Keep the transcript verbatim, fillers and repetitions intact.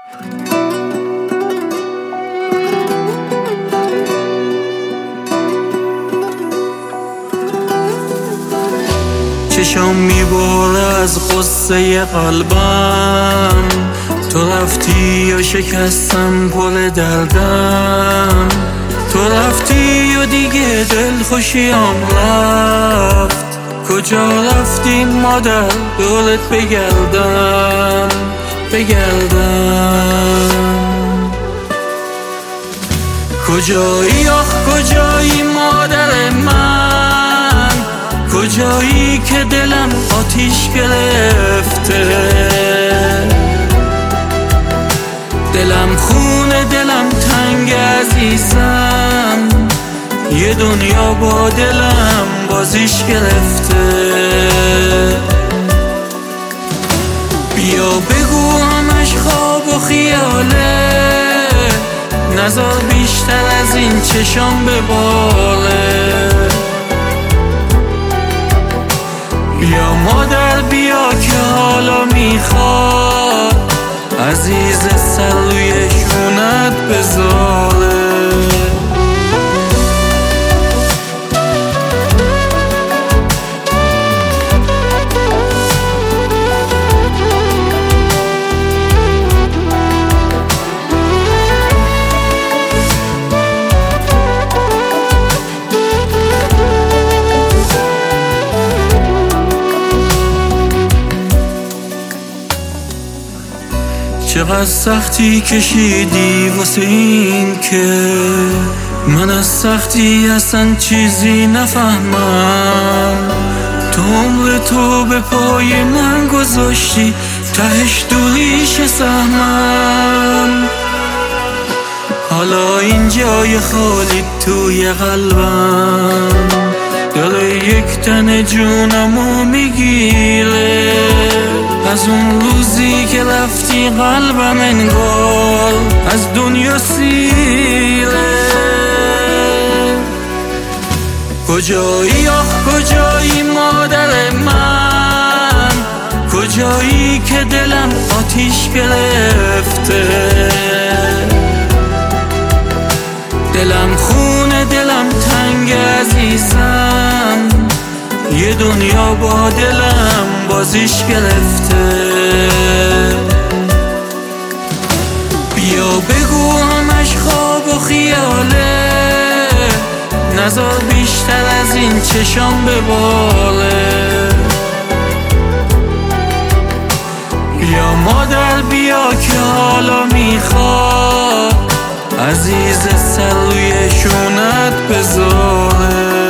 چشام میباره از قصه قلبم، تو رفتی و شکستم پر دردم، تو رفتی و دیگه دل خوشیام رفت. کجا رفتی مادر دورت بگردم بگردم؟ کجایی آخ کجایی مادر من؟ کجایی که دلم آتیش گرفته؟ دلم خونه دلم تنگ عزیزم، یه دنیا با دلم بازیش گرفته. بیا بگو همش خواب و خیاله، نذار بیشتر از این چشام بباره. بیا مادر بیا که حالا میخواد عزیز سر روی شونت بذاره. چقدر سختی کشیدی واسه این که من از سختی اصلا چیزی نفهمم. تو عمر تو به پای من گذاشتی، تهش دوریش سهمم. حالا این جای خالی توی قلبم داره یک تن جونمو میگیره. از اون روزی که رفتی قلبم انگار از دنیا سیره. کجایی آخ کجایی مادر من؟ کجایی که دلم آتیش گرفته؟ دلم خونه دلم تنگ عزیزم، یه دنیا با دلم بازیش گرفته. بیا بگو همش خواب و خیاله، نذار بیشتر از این چشام بباره. بیا مادر بیا که حالا میخواد عزیز سر روی شونت بذاره.